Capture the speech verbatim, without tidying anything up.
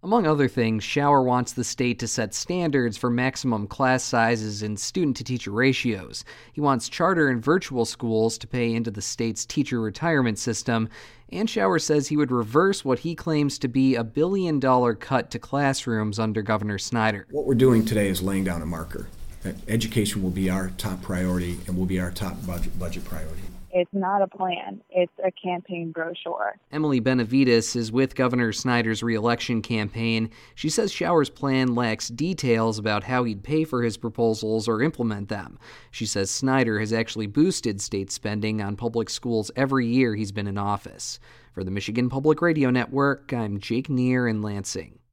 Among other things, Schauer wants the state to set standards for maximum class sizes and student-to-teacher ratios. He wants charter and virtual schools to pay into the state's teacher retirement system, and Schauer says he would reverse what he claims to be a billion-dollar cut to classrooms under Governor Snyder. What we're doing today is laying down a marker. Education will be our top priority and will be our top budget, budget priority. It's not a plan. It's a campaign brochure. Emily Benavides is with Governor Snyder's re-election campaign. She says Schauer's plan lacks details about how he'd pay for his proposals or implement them. She says Snyder has actually boosted state spending on public schools every year he's been in office. For the Michigan Public Radio Network, I'm Jake Neer in Lansing.